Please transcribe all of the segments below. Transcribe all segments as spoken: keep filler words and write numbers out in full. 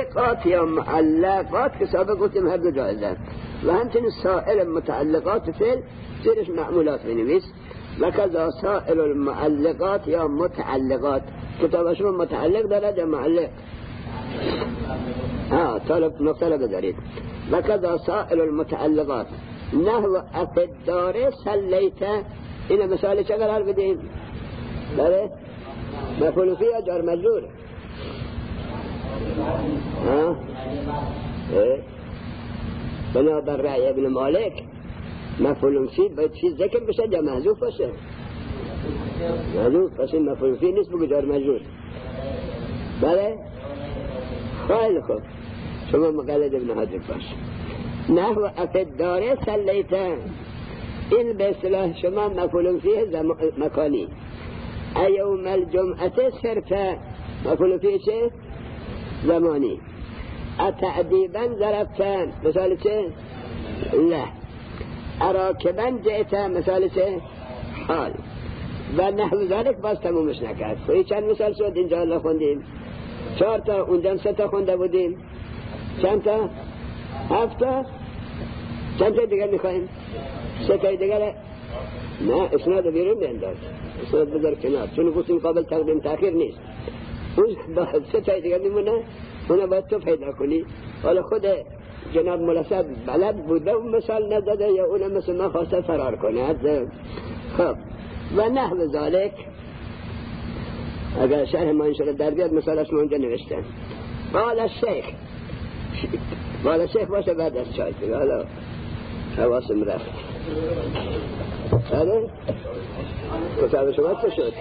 متعلقات یا معلقات که سابق گفتیم هر دو جایزن و همچنین سائر متعلقات فعل زیرش معمولات بنویس و کذا سائر المعلقات یا متعلقات. کتاب شما متعلق دارد یا معلق؟ ها طالب نقطه را بذارید. و کذا سائر المتعلقات نحو افدار سلیت. این مثال چه قرار بدیم؟ بله مفعول فی یا جار مجرور؟ ها بنابر رأی ابن مالک مفعول فی باید چیز ذکر بشه یا محذوف باشه؟ محذوف. پس این مفعول فی نیست، بگو جار مجرور. بله خیلی خوب، شما مقلد ابن حجر باش. نحو افدار سلیت، این به اصطلاح شما مفعول فیه مکانی. ایوم الجمعه صرف مفعول فیه چه؟ زمانی. اتعدیبا ضربتن مثال چه؟ لا. اراکبا جئت مثال چه؟ حال. و نحو ذلك باز تمومش نکرد. خیلی چند مثال شد اینجا الله خوندیم؟ چهار تا، اونجا سه تا خونده بودیم. چند تا؟ هفت تا. چند تا دیگر میخواییم؟ سه تا دیگر. نه اسناد بیرون بینداز، اسناد بذار کنار، چون گفتیم قابل تقدیم تاخیر نیست. اون سه تا دیگر میمونه، اونا باید تو پیدا کنی. حالا خود جناب ملاسب بلد بوده و مثال نداده یا اونا مثل ما خواسته فرار کنه. خب و نحو ذالک اگر شرح ما انشاءالله در بیاد مثالش ما اونجا نوشتن. قال الشیخ، قال الشیخ باشه بعد از چای دیگه. حالا حواسم رفت. بله کتاب شما چه شد؟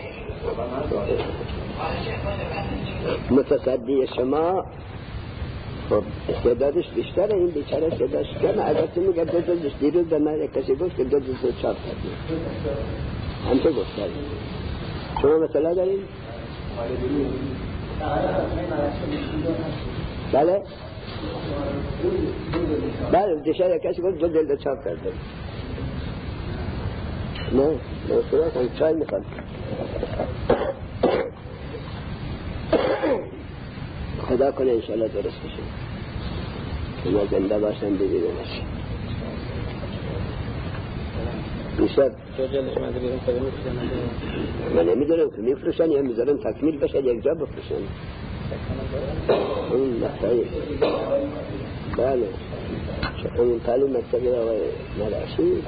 متصدی شما خب استعدادش بیشتره، این بیچاره استعدادش کمه. البته میگه دو جلدش دیروز به من کسی گفت که دو جلد چاپ کردیم، هم تو گفت کردیم. شما مثلا داریم؟ بله بله دیشب کسی گفت دو جلد چاپ کردیم. نه نه صورت هم چای میخواد. خدا کنه انشاءالله درست بشه که ما زنده باشم ببینمش. میشد من نمیدونم که میفروشن یا میذارن تکمیل بشه یک جا بفروشن. اون مقطعی بله اون تعلیم مکتبی آقای ملاشی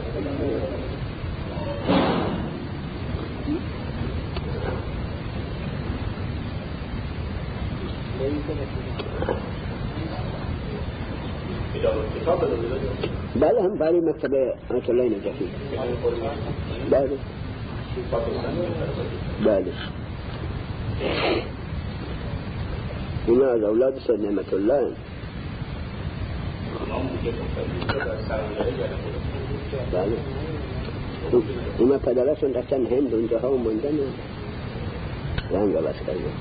بله هم تعلیم مکتبی آقای الله نجفی. بله بله اینا از اولاد سید نعمت الله. بله اینا پدرشون رفتن هند اونجا ها و موندن و رنگ عوض کردن.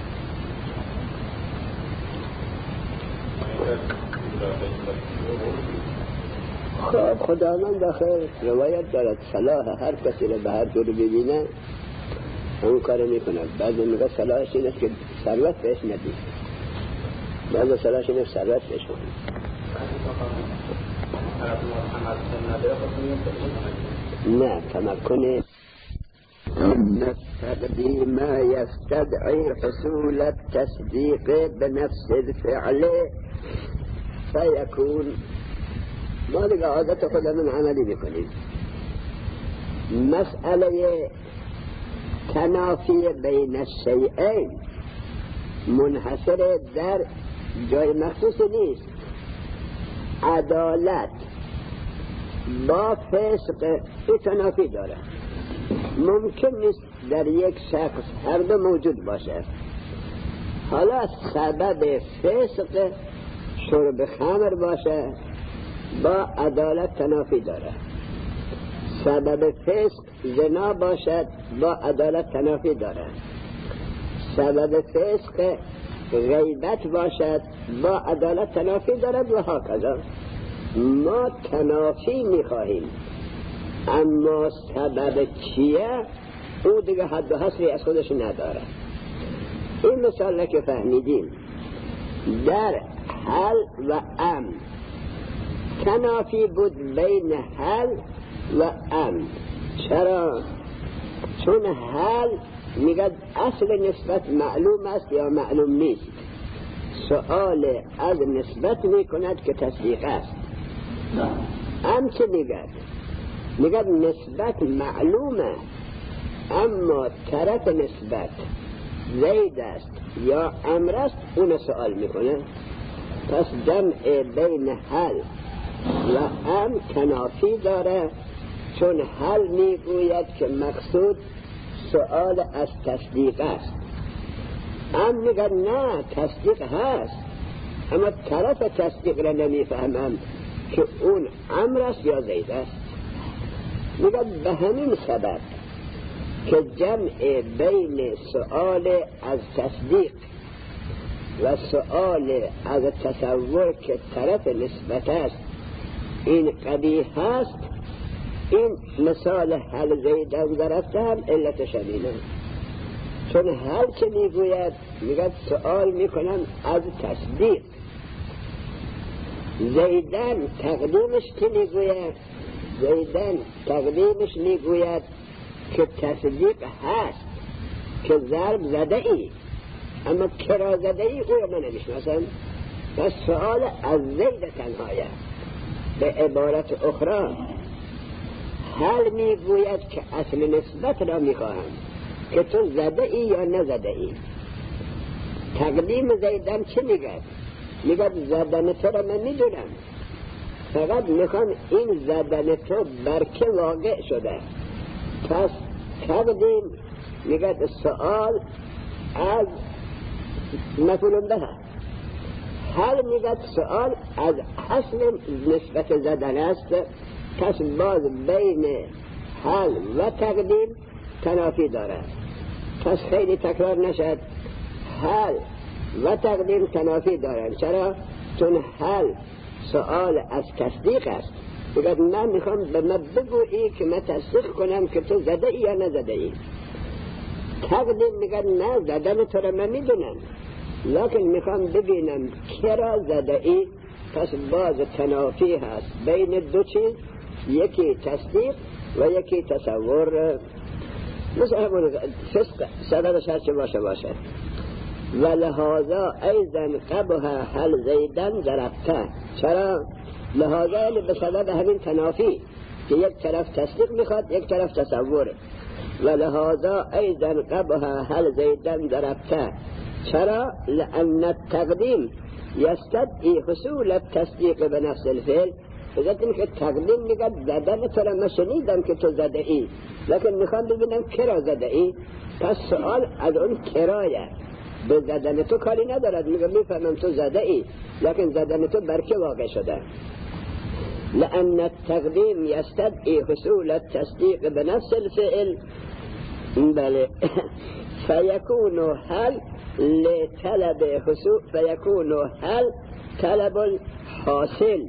خب خداوند آخر روایت دارد صلاح هر کسی رو به هر جور ببینه اون کار میکنه. بعضی میگه صلاحش این است که ثروت بهش ندید، بعضی صلاحش این است ثروت بهش ندید. نه تمکن نستقدی ما يستدعي حصول التصديق بنفس الفعل فيكون. ما دیگه عادت خودمون عملی میکنیم. مسئله تنافی بین الشیئین منحصر در جای مخصوص نیست. عدالت با فسق این تنافی داره. ممکن نیست در یک شخص هر دو موجود باشه. حالا سبب فسق شرب خمر باشه با عدالت تنافی داره. سبب فسق زنا باشد با عدالت تنافی داره. سبب فسق غیبت باشد با عدالت تنافی دارد و هکذا. ما تنافی میخواهیم، اما سبب چیه او دیگه حد و حصری از خودش نداره. این مثال که فهمیدیم در حل و ام تنافی بود بین حل و ام. چرا؟ چون حل میگه اصل نسبت معلوم است یا معلوم نیست، سؤال از نسبت میکند که تصدیق است. ام چه میگه؟ میگه نسبت معلومه اما طرف نسبت زید است یا امر است، اون سؤال میکنه. پس جمع بین حل و ام تنافی داره، چون حل میگوید که مقصود سؤال از تصدیق است، ام میگه نه تصدیق هست اما طرف تصدیق را نمیفهمم که اون امر است یا زید است. میگه به همین سبب که جمع بین سؤال از تصدیق و سؤال از تصور که طرف نسبت است این قبیح هست، این مثال حل زیدن ضربته هم علت شدیده. چون حل که میگوید میگه سؤال میکنم از تصدیق، زیدن تقدیمش که میگوید زیدن تقدیمش میگوید که تصدیق هست که ضرب زده ای، اما کرا زده ای او رو من نمیشناسم. پس سؤال از زید تنهایه. به عبارت اخرى حل میگوید که اصل نسبت را میخواهم که تو زده ای یا نزده ای. تقدیم زیدن چه میگه؟ میگه زدن تو را من میدونم، فقط میخوام این زدن تو برکه واقع شده. پس تقدیم میگه سؤال از مفعول به، حل میگه سؤال از اصل نسبت زدن است. پس باز بین حل و تقدیم تنافی داره. پس خیلی تکرار نشد، حل و تقدیم تنافی دارن. چرا؟ چون حل سؤال از تصدیق است، بگه من میخوام به من بگویی که من تصدیق کنم که تو زده ای یا نزده ای. تقدیم میگه نه زدن تو را من میدونم لیکن میخوام ببینم کرا زده ای. پس باز تنافی هست بین دو چیز، یکی تصدیق و یکی تصور. مثل همون فسق سببش هرچه باشه باشه. و لحاظا ایزن قبها حل زیدن ضربته. چرا؟ لحاظا یعنی به سبب همین تنافی که یک طرف تصدیق میخواد یک طرف تصور. و لحاظا ایزن قبها حل زیدن ضربته. چرا؟ لأن التقدیم یستدعی حصول التصدیق به نفس الفعل. بذات این که تقدیم میگه زدن تو را مشنیدم که تو زده ای، لیکن میخوام ببینم کرا زده ای. پس سؤال از اون کرایه، به زدن تو کاری ندارد. میگه میفهمم تو زده ای لیکن زدن تو برکه واقع شده. لأن التقدیم یستدعی حصول التصدیق به نفس الفعل. بله فیکون حل لطلب حصول فیکون حل طلب الحاصل.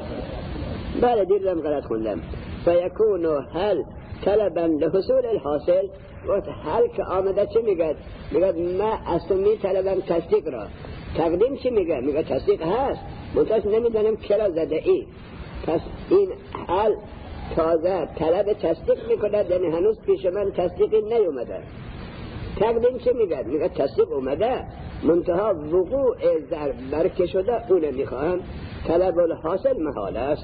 بله دیدم غلط خوندم. فیکون حل طلبا لحصول الحاصل. وقت حل که آمده چه میگه؟ میگه ما از تو می طلبم تصدیق را. تقدیم چی میگه؟ میگه تصدیق هست منتش نمیدانم کرا زده ای. پس این حل تازه طلب تصدیق میکنه، یعنی هنوز پیش من تصدیقی نیومده. تقدیم چه میگه؟ میگه تصدیق اومده منتها وقوع ضرب برکه شده اونه میخواهم. طلب الحاصل محال است.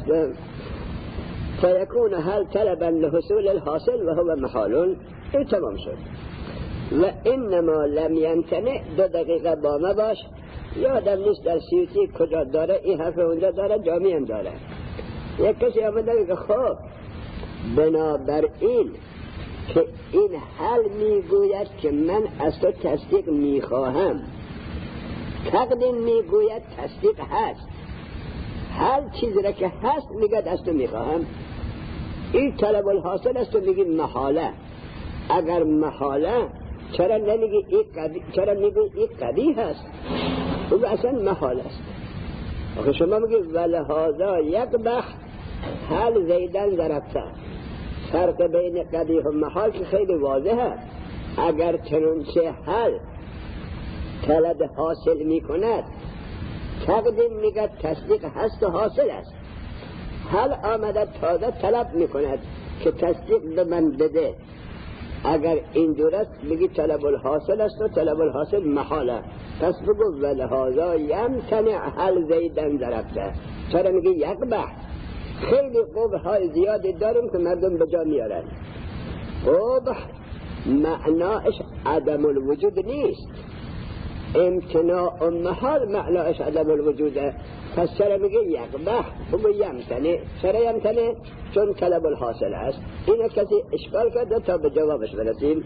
فیکون حل طلبا لحصول الحاصل و هو محال. این تمام شد. و انما لم ینتنع. دو دقیقه با ما باش، یادم نیست در سیوتی کجا داره این حرف اونجا داره، جامعی هم داره. یک کسی آمده که خب بنابراین که این حل میگوید که من از تو تصدیق میخواهم، تقدیم میگوید تصدیق هست، هر چیزی را که هست میگه از تو میخواهم. این طلب الحاصل است و میگی محاله. اگر محاله چرا نمیگی این قبیح، چرا میگی این قبیح هست؟ او اصلا محال است. آخه شما میگی ولهذا یقبح حل زیدن ضربته. فرق بین قبیح و محال که خیلی واضحه. اگر چنانچه حل طلب حاصل میکند تقدیم میگه تصدیق هست و حاصل است. حال آمده تازه طلب میکند که تصدیق به من بده. اگر این درست بگی طلب الحاصل است و طلب الحاصل محاله، پس بگو ولهذا یمتنع هل زیدن ضربته. چرا میگی یقبح؟ خیلی قبح های زیادی داریم که مردم به جا میارن. قبح معناش عدم الوجود نیست، امتناع و محال معناش عدم الوجوده. پس چرا میگه یقبح؟ بگو یمتنع. چرا یمتنع؟ چون طلب الحاصل است. اینو کسی اشکال کرده تا به جوابش برسیم.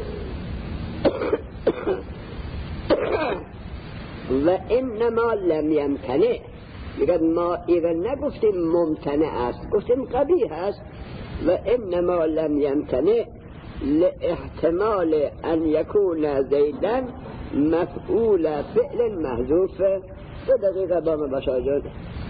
و انما لم یمتنع، میگه ما ایره نگفتیم ممتنع است، گفتیم قبیح است. و انما لم یمتنع لاحتمال ان یکون زیدن مفعول فعل محذوف. دو دقیقه با ما باشاجد.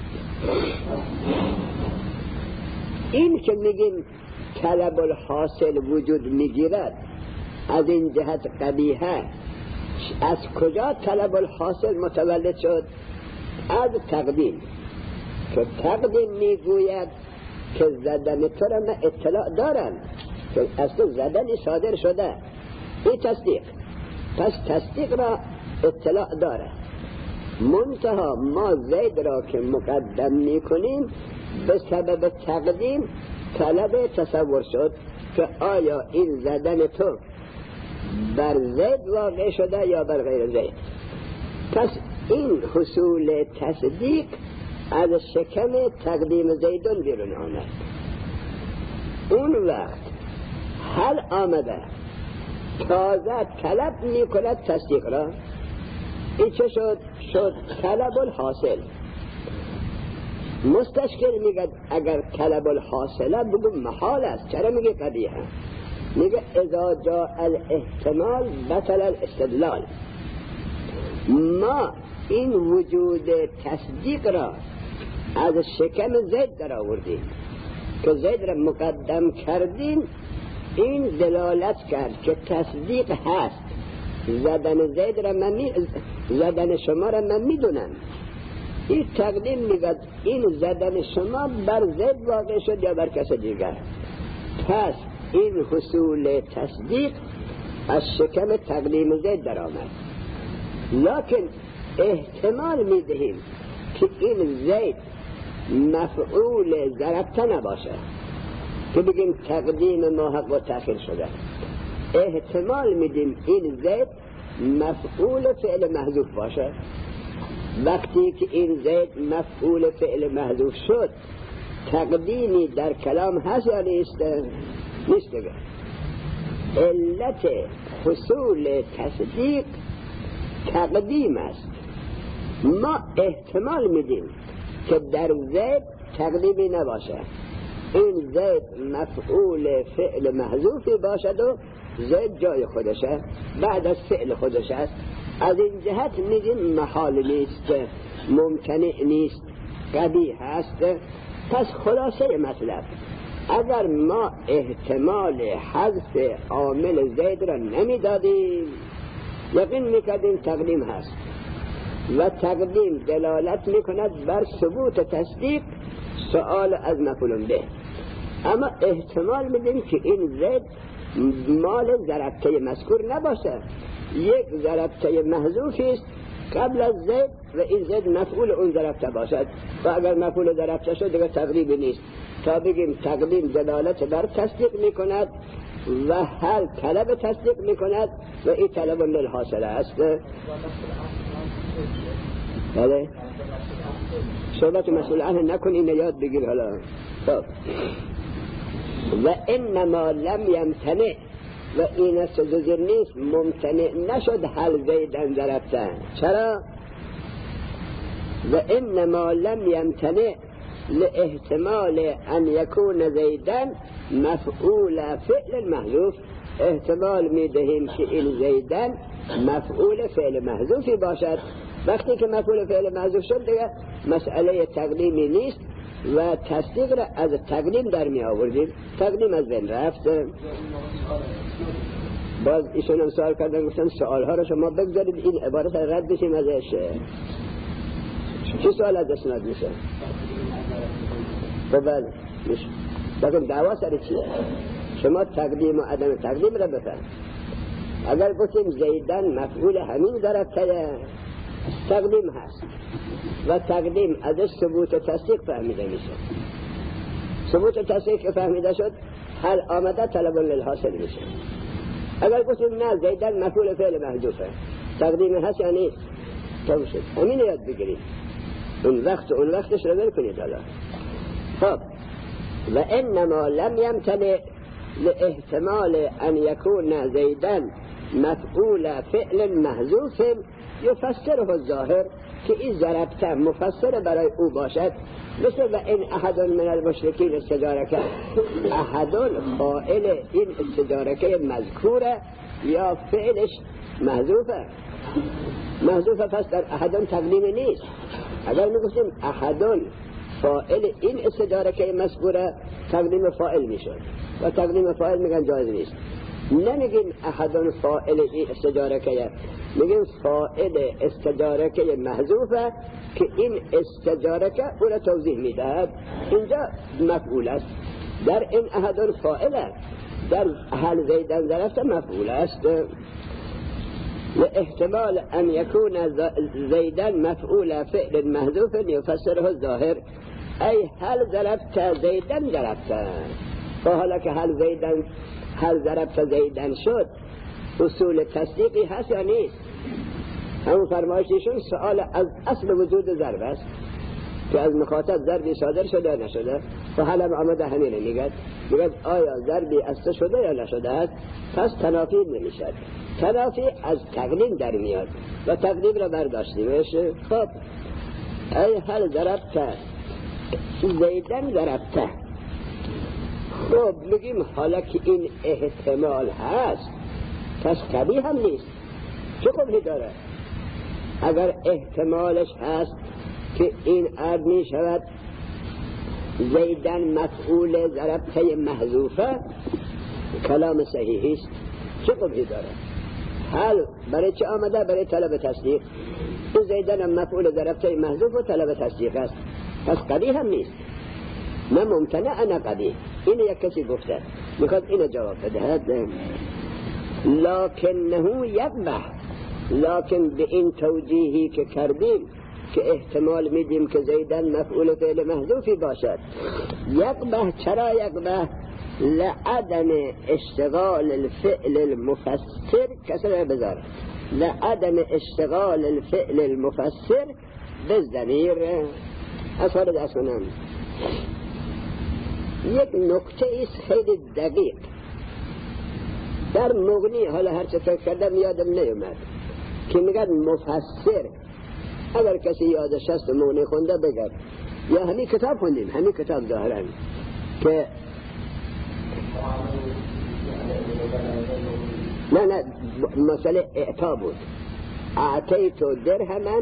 این که میگیم طلب الحاصل وجود میگیرد از این جهت قبیحه، از کجا طلب الحاصل متولد شد؟ از تقدیم. که تقدیم میگوید که زدن تو را من اطلاع دارم که از تو زدن صادر شده، این تصدیق. پس تصدیق را اطلاع داره. منتها ما زید را که مقدم میکنیم به سبب تقدیم طلب تصور شد که آیا این زدن تو بر زید واقع شده یا بر غیر زید. پس این حصول تصدیق از شکم تقدیم زیدون بیرون آمد. اون وقت حل آمده تازه طلب می کند تصدیق را. این چه شد؟ شد طلب الحاصل. مستشکل میگه اگر طلب الحاصله بگو محال است. چرا میگه قبیحه؟ میگه اذا جاء الاحتمال بطل الاستدلال. ما این وجود تصدیق را از شکم زید در آوردیم که زید را مقدم کردیم. این دلالت کرد که تصدیق هست. زدن زید را من می... زدن شما را من میدونم. این تقدیم میگه این زدن شما بر زید واقع شد یا بر کس دیگر. پس این حصول تصدیق از شکم تقدیم زید در آمد. لکن احتمال میدهیم که این زید مفعول ضربته نباشه که بگیم تقدیم ما حق و تأخیر شده. احتمال میدیم این زید مفعول فعل محذوف باشه. وقتی که این زید مفعول فعل محذوف شد تقدیمی در کلام هست یا نیست؟ نیست دیگه. علت حصول تصدیق تقدیم است. ما احتمال میدیم که در زید تقدیمی نباشه، این زید مفعول فعل محذوفی باشد و زید جای خودشه بعد از فعل خودش است. از این جهت میگیم محال نیست، ممتنع نیست، قبیح هست. پس خلاصه مطلب اگر ما احتمال حذف عامل زید را نمیدادیم یقین میکردیم تقدیم هست و تقدیم دلالت میکند بر ثبوت تصدیق سؤال از مفعول به. اما احتمال میدیم که این زید مال ضربته مذکور نباشه، یک ضربته محذوفی است قبل از زید و این زید مفعول اون ضربته باشد و اگر مفعول ضربته شد دیگه تقریبی نیست تا بگیم تقدیم دلالت بر تصدیق میکند و هل طلب تصدیق میکند و این طلب للحاصل است. بله صحبت مسئول عنه نکن، این یاد بگیر حالا. خب و انما لم یمتنع و این است جزر نیست، ممتنع نشد هل زیدن ضربتن. چرا؟ و انما لم یمتنع لاحتمال ان یکون زیدن مفعول فعل محذوف. احتمال میدهیم که این زیدن مفعول فعل محذوفی باشد. وقتی که مفعول فعل محذوف شد دیگه مسئله تقدیمی نیست و تصدیق را از تقدیم در می آوردیم، تقدیم از بین رفت. باز ایشون هم سوال کردن، گفتن سوال ها را شما بگذارید این عبارت را رد بشیم ازش. چه سوال از اسناد میشه؟ خب بله میشه. لیکن دعوا سر چیه؟ شما تقدیم و عدم تقدیم را بفهم. اگر گفتیم زیدن مفعول همین ضربته تقدیم هست و تقدیم ازش ثبوت و تصدیق فهمیده میشه. ثبوت و تصدیق که فهمیده شد حل آمده طلب للحاصل میشه. اگر گفتیم نه زیدن مفعول فعل محذوفه تقدیم هست یا نیست تمام شد. همین یاد بگیرید. اون وقت اون وقتش رو ول کنید. حالا خب و انما لم یمتنع لاحتمال ان یکون زیدن مفعول فعل محذوف یفسره الظاهر که این ضربته مفسر برای او باشد. مثل و این احد من المشرکین استجارکه، احد فاعل این استجارکه مذکوره یا فعلش محذوفه. محذوفه پس در احد تقدیم نیست. اگر میگفتیم احد فاعل این استجارکه مذکوره تقدیم فاعل میشد و تقدیم فاعل میگن جایز نیست. نمیگیم احد فاعل این استجارکه، میگیم فاعل استجارکه محذوفه که این استجارکه او را توضیح میدهد. اینجا مفعول است. در این احد فاعله، در هل زیدن ظرف مفعول است. واحتمال ان يكون زيدان مفعول فعل محذوف يفسره الظاهر ای هل ضربت زیدن ضربت. فحالا که هل زیدن هل ضربت زیدن شد اصول تصدیقی هست یا نیست؟ همون فرمایششون سوال از اصل وجود ضرب است که از مخاطب ضربی صادر شده یا نشده و حالا آمده همینه میگد میگد آیا ضربی از تو شده یا نشده است؟ پس تنافی نمیشد. تنافی از تقدیم در میاد و تقدیم را برداشتیمش. خب ای هل ضربت زیدن ضربته. خب میگیم حالا که این احتمال هست پس قبیح هم نیست. چه قبحی داره؟ اگر احتمالش هست که این عرض می شود زیدن مفعول ضربته محذوفه کلام صحیحی است. چه قبحی داره؟ حال برای چه آمده؟ برای طلب تصدیق. این زیدن مفعول ضربته محذوف و طلب تصدیق است. پس قبیح هم نیست. نه ممتنع نه قبیح. این یک کسی گفته میخواد اینو جواب بدهد. لکنه یقبح، لکن به این توجیهی که کردیم که احتمال میدیم که زیدن مفعول فعل محذوفی باشد. یقبح، چرا یقبح؟ لعدم اشتغال الفعل المفسر کسر بذار لعدم اشتغال الفعل المفسر بالضمیر. اصحاب دست کنم یک نکته ایست خیلی دقیق در مغنی، حالا هر چه فکر کردم یادم نیومد که میگن مفسر. اگر کسی یادش هست مغنی خونده بگرد یا همین کتاب خوندیم، همین کتاب ظاهرا که نه نه مسئله اعطا بود. اعطیتو درهمن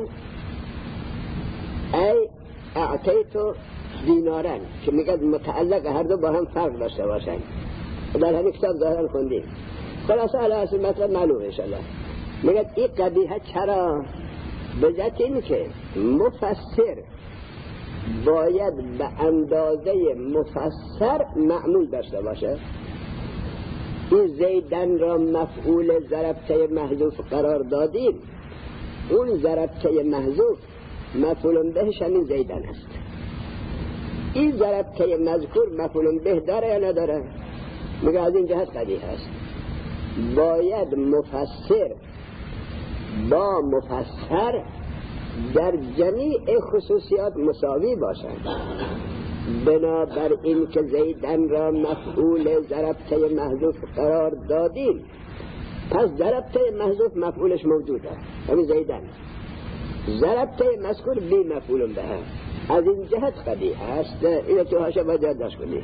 ای اعطیتو دینارن که میگه متعلق هر دو با هم فرق داشته باشن. در همین کتاب ظاهرا خوندیم. خلاصه علی اصل مطلب معلوم انشاءالله. میگه این قبیحه چرا؟ بجت این که مفسر باید به اندازه مفسر معمول داشته باشه. این زیدن را مفعول ضربته محذوف قرار دادیم، اون ضربته محذوف مفعول بهش همین زیدن است. این ضربته مذکور مفعول به داره یا نداره؟ میگه از این جهت قبیح است. باید مفسر با مفسر در جمیع خصوصیات مساوی باشند. بنابر این که زیدن را مفعول ضربته محذوف قرار دادیم، پس ضربته محذوف مفعولش موجوده همین زیدن، ضربته مذکور بی مفعول به. از این جهت قبیح است. اینو تو هاشه باید یادداشت کنید.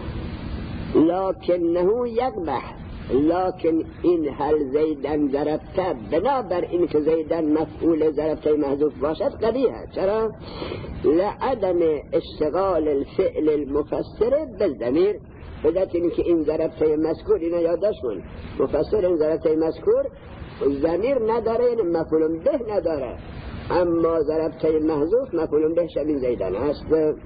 لکنه یقبح، لکن این هل زیدن ضربته بنابر این که زیدن مفعول ضربته محذوف باشد قبیح. چرا؟ لعدم اشتغال الفعل المفسر بالضمیر. بدت این که این ضربته مذکور، اینو یادداشت کن، مفسر این ضربته مذکور ضمیر نداره، این مفعول به نداره. اما ضربته محذوف مفعول به شبیه زیدن است.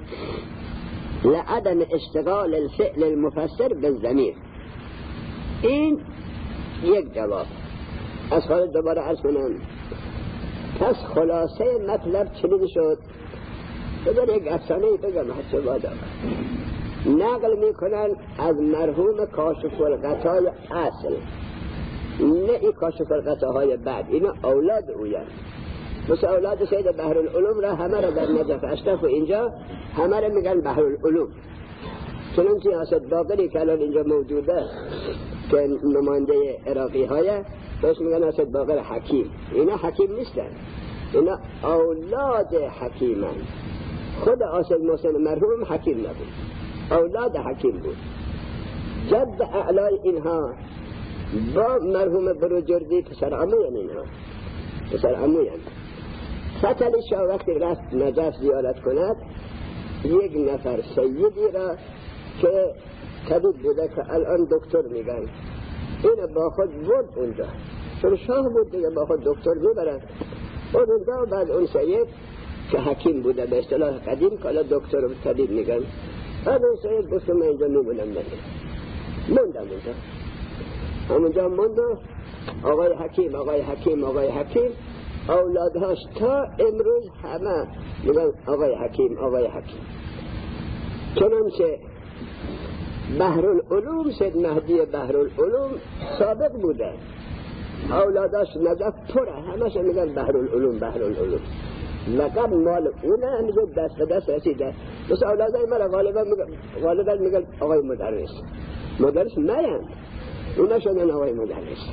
لعدم اشتغال الفعل المفسر بالضمیر. این یک جواب. از خالد دوباره عرض کنم، پس خلاصه مطلب چنین شد. بذار یک افسانه بگم حتی بادا. نقل میکنن از مرحوم کاشف الغطای اصل، نه این کاشف الغطاهای بعد، اینا اولاد اویان، مثل اولاد سید بحرالعلوم را همه را در نجف اشرف و اینجا همه را میگن بحرالعلوم. چنانچه حاسد باقری که الان اینجا موجوده که نماینده عراقی های بهش میگن حاسد باقر حکیم. اینا حکیم نیستن، اینا اولاد حکیمن. خود حاسد محسن مرحوم حکیم نبود، اولاد حکیم بود. جد اعلای اینها با مرحوم بروجردی پسر عموین، اینها پسر عموین. فتلی شاه وقتی رفت نجف زیارت کند، یک نفر سیدی را که طبیب بوده که الان دکتر میگن، این با خود برد اونجا، چون شاه بود دیگه با خود دکتر میبرد اونجا. بعد اون سید که حکیم بوده به اصطلاح قدیم که الان دکتر و طبیب میگن، بعد اون سید گفت من اینجا میمونم نگه موندم اونجا. همونجا موندم. آقای حکیم آقای حکیم آقای حکیم اولادهاش تا امروز همه میگن آقای حکیم آقای حکیم. چنانچه بحرالعلوم سید مهدی بحرالعلوم سابق بوده، اولاداش نجف پره همش میگن بحرالعلوم بحرالعلوم. لقب مال اونه میگه دست به دست رسیده. مثل اولادای من غالبا میگن غالبا میگن آقای مدرس. مدرس نیم، اونا شدن آقای مدرس.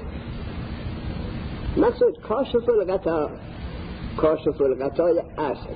مقصود کاشف الغطا، کاشف الغطای اصل.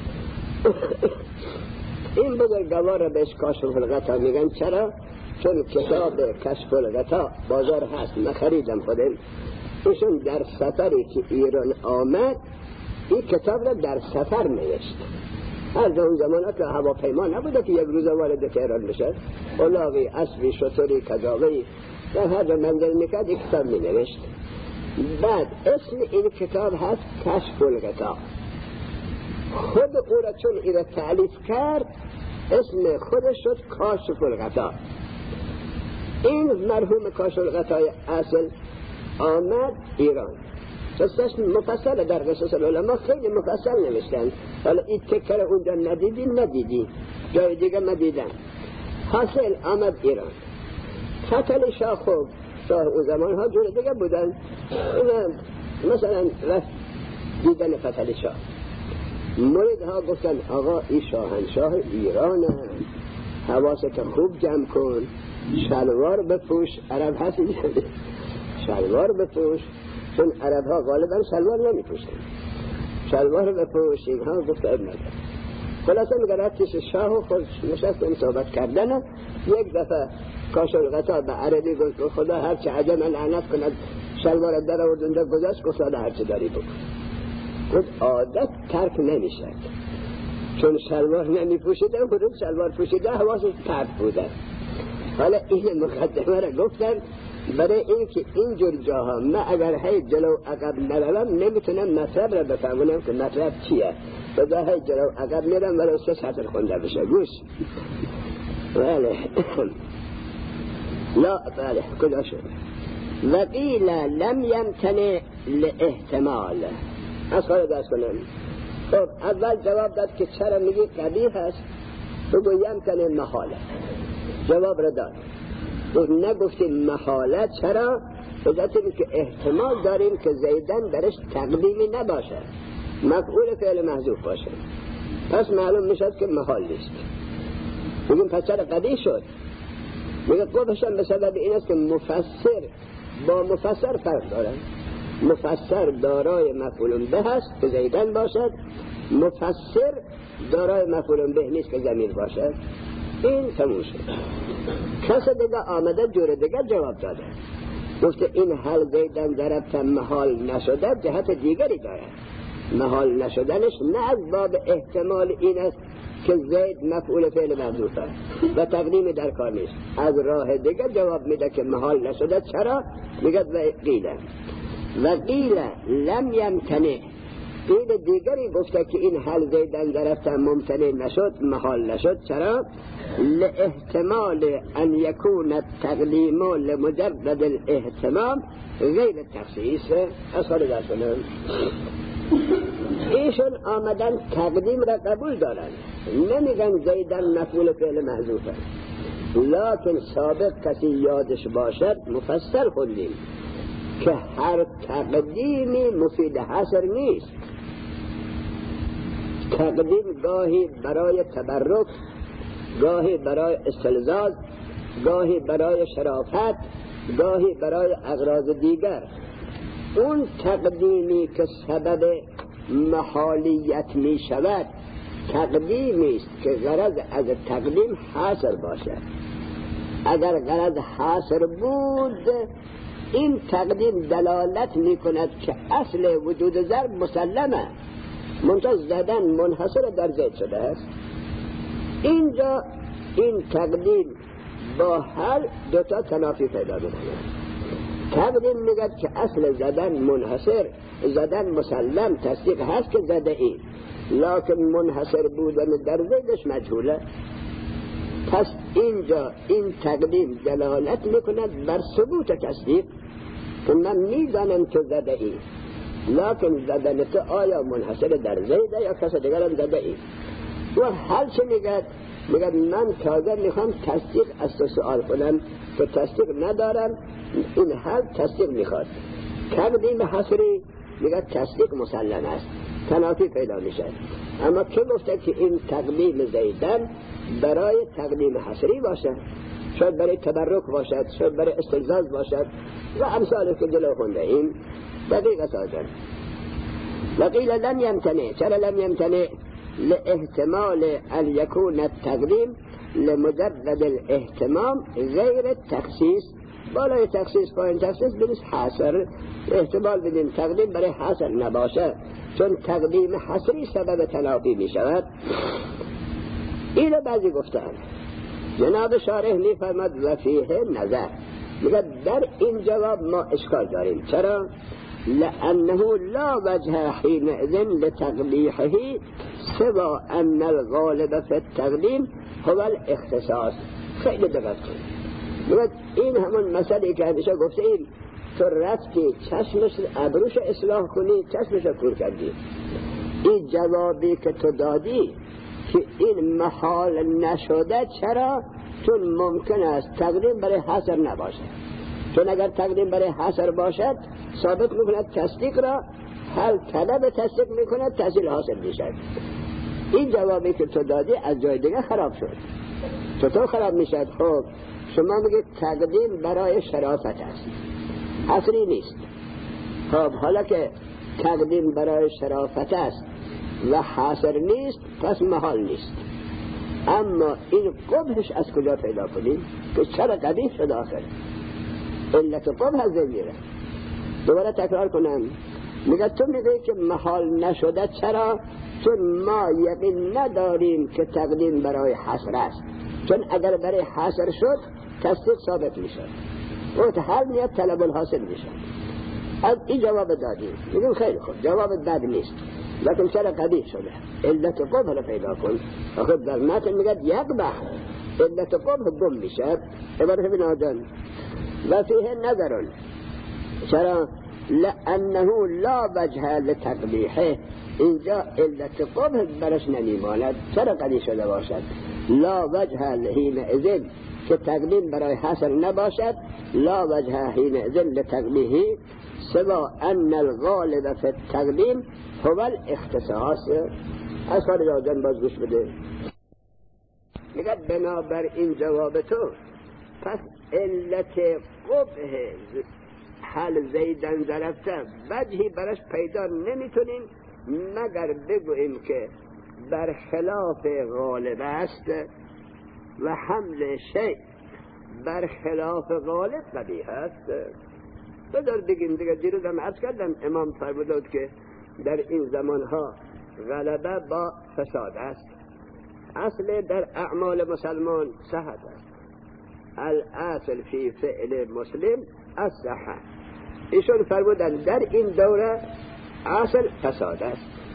این بزرگوار بهش کاشف الغطا میگن. چرا؟ چون کتاب کشف الغطا بازار هست، نخریدم خودم. ایشون در سفری که ایران آمد این کتاب را در سفر نوشت. از اون زمانه که هواپیما نبوده که یک روز وارد تهران بشه، الاغی، اسبی، شتری، کجاوی در هر جا منزل میکرد این کتاب می نوشت. بعد اسم این کتاب هست کشف الغطا. خود او را چون این را تعلیف کرد اسم خودش شد کاشف الغطا. این مرحوم کاشف الغطای اصل آمد ایران، قصهش مفصل در قصص العلماء خیلی مفصل نوشتن. حالا این تکر اونجا ندیدی ندیدی جای دیگه ندیدن. حاصل آمد ایران. فتل شاه خوب شاه اون زمان ها جور دیگه بودن. مثلا رفت دیدن فتل شاه، مرید ها گفتن آقا این شاهنشاه ایرانه، حواست خوب جمع کن، شلوار بپوش. عرب هست شلوار بپوش، چون عرب ها غالبا شلوار نمی پوشن. شلوار بپوش. اینها گفت اب نداره. خلاصه میگه رفتش شاه و خود نشستن صحبت کردن. یک دفعه کاشف الغطا به عربی گفت خدا هرچه عجم لعنت کند، شلوار در آوردنده گذاشت، گفت خدا هرچه داری بکن. گفت عادت ترک نمیشد، چون شلوار نمی پوشیده خودم شلوار پوشیده حواسش پرت بوده. حالا این مقدمه را گفتن برای اینکه اینجور جاها من اگر هی جلو عقب نروم نمیتونم مطلب را بفهمونم که مطلب چیه. بذار هی جلو عقب میرم ولی سه سطر خونده بشه گوش. بله لا بله کجا شد؟ وقیل لم یمتنع لاحتمال. از خواهی دست کنم. خب اول جواب داد که چرا میگی قبیح هست، بگو یمتنع محاله. جواب را داد و نگفتیم محاله. چرا؟ بذاتیم که احتمال داریم که زیدن درش تقدیمی نباشه، مفعول فعل محذوف باشه، پس معلوم میشد که محال نیست. بگیم پس چرا قبیح شد؟ میگه قبحشم به سبب این است که مفسر با مفسر فرق دارن. مفسر دارای مفعول به هست که زیدن باشد، مفسر دارای مفعول به نیست که ضمیر باشد. این تموم شد. کس دیگه آمده جور دیگه جواب داده، گفته این حل زیدن ضربت محال نشده جهت دیگری داره. محال نشدنش نه از باب احتمال این است که زید مفعول فعل محذوفه و تقدیم در کار نیست، از راه دیگه جواب میده که محال نشده. چرا؟ میگه و قیله و قیله لم یمتنع این دیگری گفته که این حل زیدن ضربته ممتنع نشد، محال نشد. چرا؟ لاحتمال ان یکون التقدیم لمجرد الاهتمام غیر تخصیص. اصحاب درسونه ایشون آمدن تقدیم را قبول دارن، نمیگن زیدن مفعول فعل محذوفه، لکن سابق کسی یادش باشد مفصل خوندیم که هر تقدیمی مفید حصر نیست. تقدیم گاهی برای تبرک، گاهی برای استلزاز، گاهی برای شرافت، گاهی برای اغراض دیگر. اون تقدیمی که سبب محالیت می شود تقدیمی است که غرض از تقدیم حاصل باشد. اگر غرض حاصل بود این تقدیم دلالت می کند که اصل وجود ضرب مسلمه، منتها زدن منحصر در زید شده است. اینجا این تقدیم با حل دوتا تنافی پیدا می کند. تقدیم میگد که اصل زدن منحصر، زدن مسلم تصدیق هست که زده ای، لکن منحصر بودن در زیدش مجهوله. پس اینجا این تقدیم دلالت میکند بر ثبوت تصدیق که من میدانم تو زده ای، لکن زدن تو آیا منحصر در زیده یا کس دیگر هم زده ای. و حل چه میگد؟ میگد من تازه میخوام تصدیق از تو سؤال کنم که تصدیق ندارم، این حل تصدیق میخواد. تقدیم حصری میگه تصدیق مسلم است، تنافی پیدا میشه. اما که گفته که این تقدیم زیدن برای تقدیم حصری باشد، شاید برای تبرک باشد، شاید برای استلزاز باشد و امثالی که جلو خونده این دقیق سازن. وقیل لم یمتنع. چرا لم یمتنع؟ لاحتمال ان یکون التقدیم لمجرد الاهتمام غیر تخصیص. بالای تخصیص پایین تخصیص بنیست حاصر، احتمال بدین تقدیم برای حاصر نباشه، چون تقدیم حصری سبب تنافی می شود. اینو بعضی گفتن. جناب شارح می فرمد و فیه نظر، میگه در این جواب ما اشکال داریم. چرا؟ لأنه لا وجه حينئذ لتقبیحه سوى ان الغالب في التقدیم هو الاختصاص. خیلی دقت کنید. این همون مسئله که همیشه گفته ایم، تو رفتی چشمش ابروش اصلاح کنی، چشمش کور کردی. این جوابی که تو دادی که این محال نشده، چرا؟ چون ممکن است تقدیم برای حصر نباشه، چون اگر تقدیم برای حصر باشد ثابت میکند تصدیق را، هر طلب تصدیق میکند تحصیل حاصل میشد. این جوابی که تو دادی از جای دیگه خراب شد. چطور خراب میشد؟ خب شما میگید تقدیم برای شرافت است، حصری نیست. خب حالا که تقدیم برای شرافت است و حاصر نیست، پس محال نیست. اما این قبحش از کجا پیدا کنیم که چرا قبیح شد آخر؟ علت قبح از میره. دوباره تکرار کنم، میگه تو میگه که محال نشده. چرا؟ چون ما یقین نداریم که تقدیم برای حصر است، چون اگر برای حصر شد تصدیق ثابت میشه، و حل میاد طلب الحاصل میشه. از این جواب دادیم، میگیم خیلی خوب، جواب بد نیست، لیکن چرا قبیح شده؟ علت قبح رو پیدا کن. آخر در متن میگه یقبح، علت قبح گم میشه. عبارت ابن آدم و فیه نظر. چرا؟ لأنه لا وجه لتقبیحه. اینجا علت قبح برش نمیماند. چرا قبیح شده باشد؟ لا وجه حینئذ که تقدیم برای حصر نباشد، لا وجه حینئذ لتقبیحه سوا ان الغالب فی التقدیم هو الاختصاص. از خارج آدم باز گوش بده. میگه بنابر این جواب تو، پس علت قبح حل زیدن ضربته وجهی برش پیدا نمیتونیم مگر بگوییم که برخلاف غالب است و حمل شیء برخلاف غالب قبیح است. بذار بگیم دیگه. دیروز هم عرض کردم امام فرمود که در این زمانها غلبه با فساد است. اصل در اعمال مسلمان صحت است. الاصل فی فعل مسلم الصحه. ایشون فرمودن در این دوره اصل فساد است.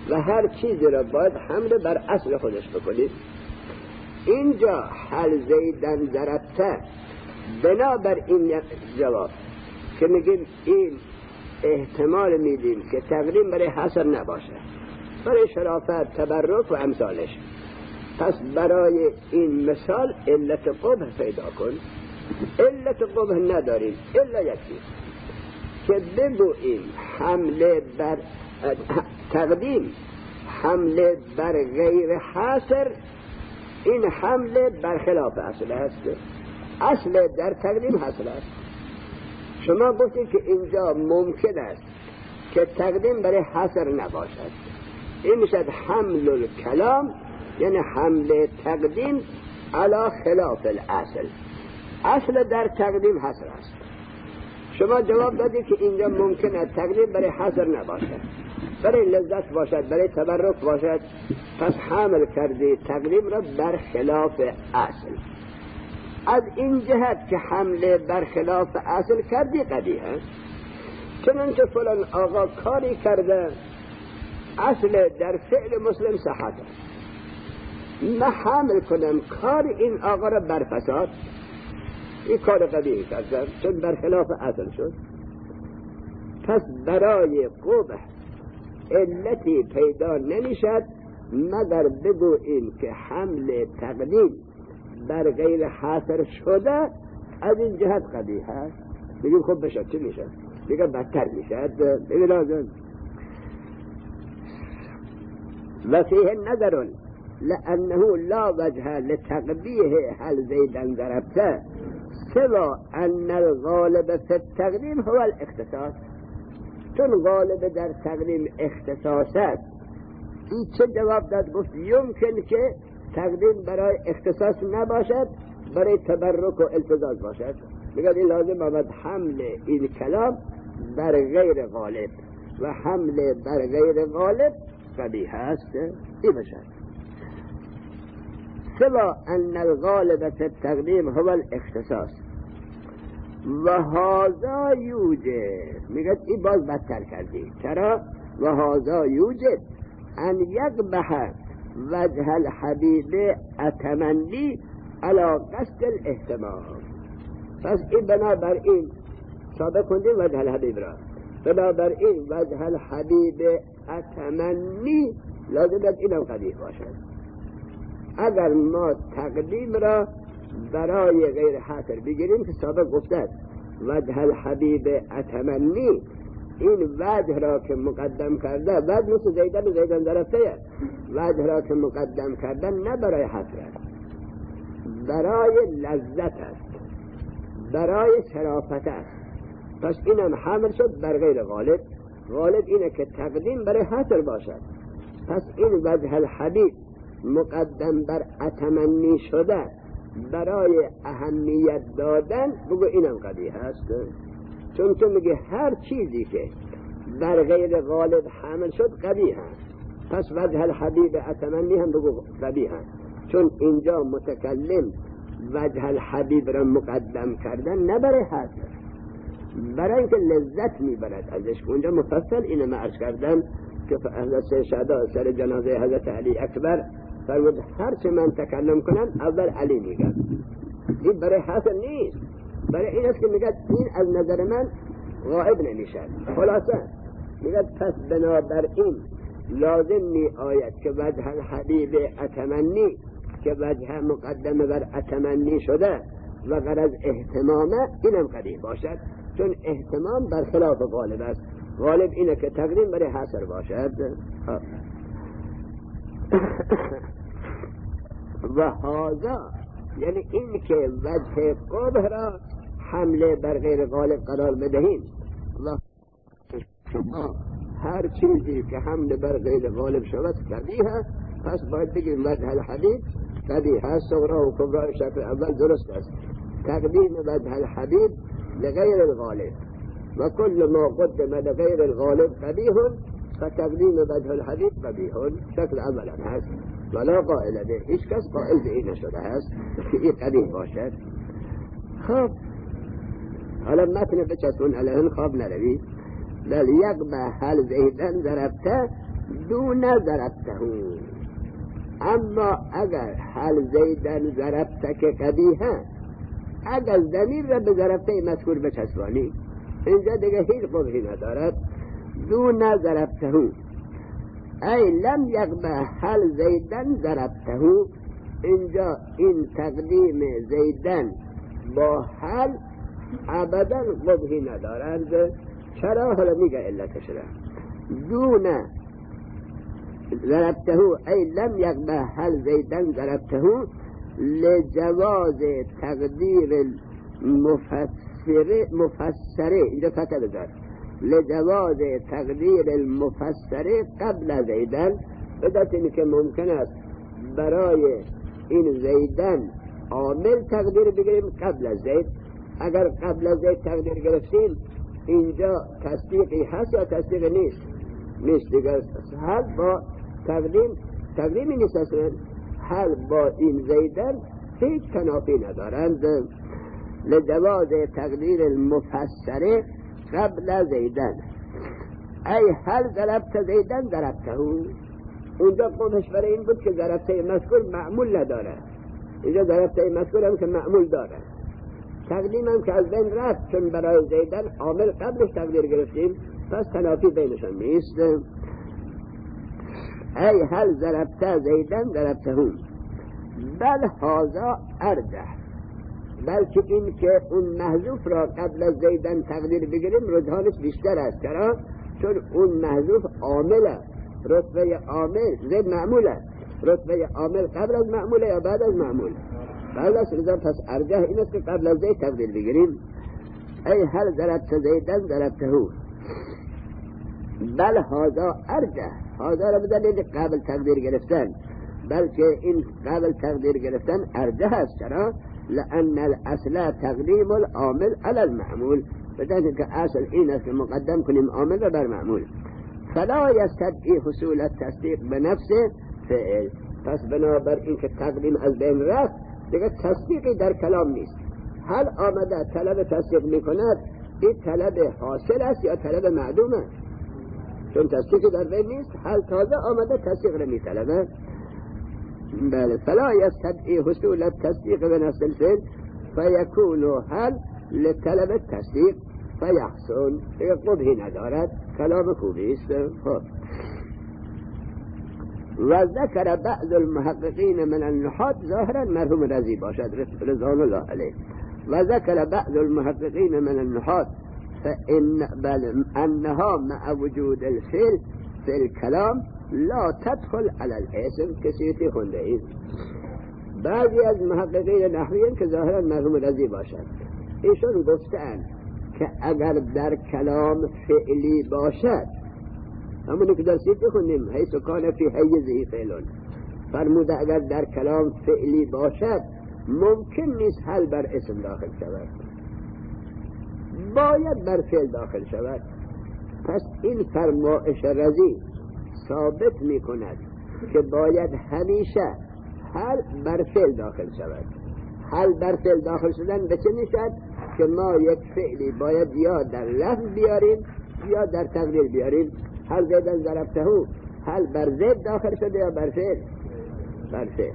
و هر چیزی را باید حمل بر اصل خودش بکنید. اینجا هل زیدن ضربته بنابر این جواب که میگیم این احتمال میدیم که تقدیم برای حصر نباشه، برای شرافت، تبرک و امثالش. پس برای این مثال علت قبح پیدا کن. علت قبح نداریم الا یکی که بگوییم حمله بر تقدیم حمله بر غیر حاصر، این حمله بر خلاف اصل است. اصل در تقدیم حاصل است. شما گفتید که اینجا ممکن است که تقدیم برای حاصر نباشد، این میشد حمل الکلام، یعنی حمله تقدیم علی خلاف الاصل. اصل در تقدیم حاصل است. شما جواب دادید که اینجا ممکن است تقدیم برای حاصر نباشد، برای لذت باشد، برای تبرک باشد. پس حمل کردی تقدیم را بر خلاف اصل. از این جهت که حمله بر خلاف اصل کردی قبیح است. چنانچه فلان آقا کاری کرده، اصل در فعل مسلم صحت است، من حمل کنم کار این آقا را بر فساد، این کار قبیح کردم چون بر خلاف اصل شد. پس برای قبح علتی پیدا نمیشد مگر بگوییم که حمل تقدیم بر غیر حاصر شده از این جهت قبیح است. بگیم خب بشد چی میشه؟ بگم بدتر میشد. بگیم لازم و فیه نظر لأنه لا وجه لتقبیه هل زیدن ضربته سوا ان الغالب فی التقدیم هو الاختصاص. چون غالب در تقدیم اختصاص است، این چه جواب داد؟ گفت یمکن که تقدیم برای اختصاص نباشد، برای تبرک و التزاز باشد. میگه این لازم آمد حمل این کلام بر غیر غالب و حمل بر غیر غالب قبیح است. این باشد سوا ان الغالب فی التقدیم هو الاختصاص و هذا یوجد. میگه این باز بدتر کردی. چرا؟ و هذا یوجد ان یقبح وجه الحبیب اتمنی علی قصد الاهتمام. پس این بنابراین سابق کندیم وجه الحبیب را، بنابراین وجه الحبیب اتمنی لازم است اینم قبیح باشد. اگر ما تقدیم را برای غیر حاصر بگیریم که سابق گفته وجه الحبیب اتمنی، این وجه را که مقدم کرده، وجه مثل زیدن و زیدن ضربته، وجه را که مقدم کردن نه برای حاصر است، برای لذت است، برای شرافت است. پس اینم حمل شد بر غیر غالب. غالب اینه که تقدیم برای حاصر باشد. پس این وجه الحبیب مقدم بر اتمنی شده برای اهمیت دادن، بگو اینم قبیح است. چون تو میگه هر چیزی که بر غیر غالب حمل شد قبیح است، پس وجه الحبیب اتمنی هم بگو قبیح است. چون اینجا متکلم وجه الحبیب را مقدم کردن نه برای حاصل، برای اینکه لذت میبرد ازش. اونجا مفصل اینو ما عرض کردم که حضرت شهدا سر جنازه حضرت علی اکبر فرمود هر چه من تکلم کنم اول علی میگم. این برای حاصل نیست، برای این است که میگه این از نظر من غائب نمیشد. خلاصه میگه پس بنابراین لازم می آید که وجه الحبیب اتمنی که وجه مقدم بر اتمنی شده و غرض اهتمامه اینم قبیح باشد، چون اهتمام بر خلاف غالب است. غالب اینه که تقدیم برای حاصر باشد. و هذا یعنی این که وجه قبح را حمله بر غیر غالب قرار بدهیم و شما هر چیزی که حمله بر غیر غالب شود قبیح است، پس باید بگیم وجه الحبیب قبیح است. صغرا و کبرا شکل اول درست است، تقدیم وجه الحبیب لغیر الغالب و کل ما قدم لغیر الغالب قبیح فتقدیم وجه الحبیب قبیح. شکل اولا هست ولا قائل به، هیچ کس قائل به این نشده است که این قبیح باشد. خب حالا متن بچسبون علیهن خواب نروی. بل یقبح هل زیدن ضربته دون ضربته. اما اگر هل زیدن ضربتک قبیحه، اگر ضمیر را به ضربته مذکور بچسبانی اینجا دیگه هیچ قبحی ندارد. دون ضربته ای لم یقبح هل زیدن ضربته، اینجا این تقدیم زیدن با هل ابدا قبحی ندارند. چرا؟ حالا میگه علتش را. دون ضربته ای لم یقبح هل زیدن ضربته لجواز تقدیر المفسره مفسره، اینجا فتح بذار، لجواز تقدیر المفسره قبل زیدن، بدت اینه که ممکن است برای این زیدن عامل تقدیر بگیریم قبل از زید. اگر قبل از زید تقدیر گرفتیم اینجا تصدیقی هست یا تصدیق نیست؟ نیست دیگر. هل با تقدیم تقدیمی نیست اصلا. هل با این زیدن هیچ تنافی ندارند. لجواز تقدیر المفسره قبل زیدن ای هل ضربت زیدن ضربته، اونجا قومش برای این بود که ضربته مذکور معمول نداره، اینجا ضربته مذکور هم که معمول داره. تقدیم هم که از بین رفت چون برای زیدن عامل قبلش تقدیر گرفتیم، پس تنافی بینشان نیست. ای هل ضربت زیدن ضربته بل هذا ارجح، بلکه این که اون محذوف را قبل از زیدن تقدیر بگیریم رجحانش بیشتر است. چرا؟ چون اون محذوف عامله، رتبه عامل زید معموله، رتبه عامل قبل از معموله یا بعد از معمول؟ بعد از رضا. پس ارجح این است که قبل از زید تقدیر بگیریم. ای هل ضربت زیدن ضربته بل هذا ارجح، هذا را بدلیل قبل تقدیر گرفتن، بلکه این قبل تقدیر گرفتن ارجح است. چرا؟ لأن الاصل تقدیم العامل على المعمول، بدلیل که اصل این است که مقدم کنیم عامل را بر معمول. فلا یستدعی حصول التصدیق بنفس فعل، پس بنابر این که تقدیم از بین رفت دیگه تصدیقی در کلام نیست. هل آمده طلب تصدیق میکند، این طلب حاصل است یا طلب معدومه؟ چون تصدیقی در بین نیست، هل تازه آمده تصدیق را میطلبه. بله. فلا یستدعی حصول التصدیق بنفس الفعل فیکون هل لطلب التصدیق فیحسن، قبحی ندارد، کلام خوبی است. خب و ذکر بعض المحققین من النحات، ظاهرا مرحوم رضی باشد رضوان الله علیه، و ذکر بعض المحققین من النحات فإن بل انها مع وجود الفعل في الكلام لا تدخل على الاسم، کسیتی خونده اید. بعضی از محققین نحویین که ظاهرا مرحوم رضی باشد، ایشون گفتن که اگر در کلام فعلی باشد، همونی که در سیتی خوندیم حیث کان فی حیزه فعلون، فرموده اگر در کلام فعلی باشد ممکن نیست حل بر اسم داخل شود، باید بر فعل داخل شود. پس این فرمایش رضی ثابت می کند که باید همیشه حل بر فعل داخل شود. حل بر فعل داخل شدن به چه میشد؟ که ما یک فعلی باید یا در لفظ بیاریم یا در تقدیر بیاریم. حل زیدن ضربته، حل بر زید داخل شده یا بر فعل؟ بر فعل.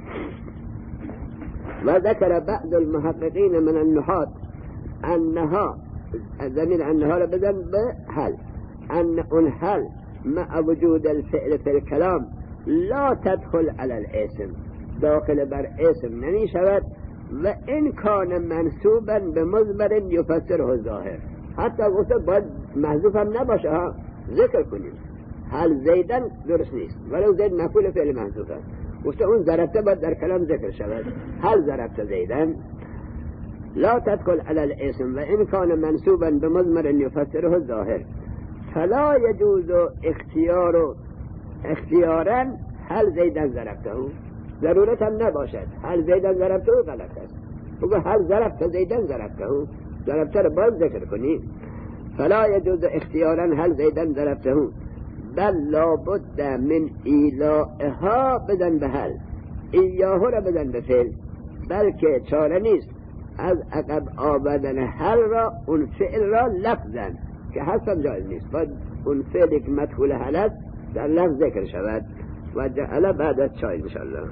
و ذکر بعض المحققین من النحات انها، زمین انها را بزن به حل، ان اون حل مع وجود الفعل في الكلام لا تدخل على الاسم، داخل بر اسم نمی شود. و این کان منصوبا به مضمر یفسره الظاهر، حتی گفته باید محذوف هم نباشه ها، ذکر کنیم. حل زیدن درست نیست ولو زید مفعول فعل محذوف است، گفته اون ضربته باید در کلام ذکر شود. حل ضربته زیدن لا تدخل على الاسم و این کان منصوبا به مضمر یفسره الظاهر فلا يجوز اختیار اختیارا حل زیدن ضربته، ضرورت هم نباشد حل زیدن ضربته غلط است، بگو حل ضربت زیدن ضربته، ضربته رو باید ذکر کنی. فلا يجوز اختیارا حل زیدن ضربته بل لابد من ایلاها بزن به حل، ایاه را بزن به فعل، بلکه چاره نیست از عقب آوردن حل را اون فعل را لفظن که حسن جایز نیست، باید اون فعلی که مدخول حل است در لفظ ذکر شود و جعل بعد از چای انشاءالله.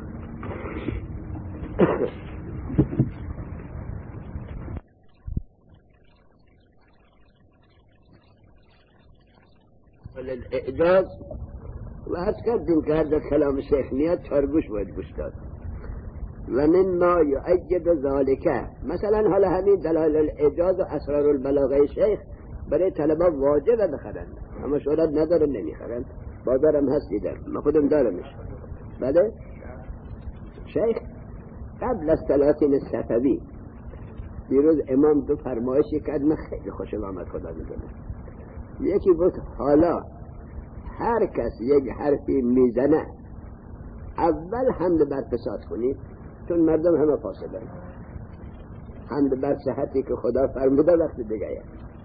الاعجاز و از کردیم که هر کلام شیخ میاد چهار گوش باید گوش داد. و من ما یؤید ذالکه، مثلا حالا همین دلائل الاعجاز و اسرار البلاغه شیخ برای طلبا واجبه بخرن، اما شهرت ندارن نمیخرن، بازارم هست دیدم، من خودم دارمش. بله شیخ قبل از سلاطین صفوی دیروز امام دو فرمایشی کرد من خیلی خوشم آمد، خدا میدونه. یکی بود حالا هر کس یک حرفی میزنه اول حمد بر فساد کنید، چون مردم همه فاسدن. حمد بر صحتی که خدا فرموده وقت دیگه.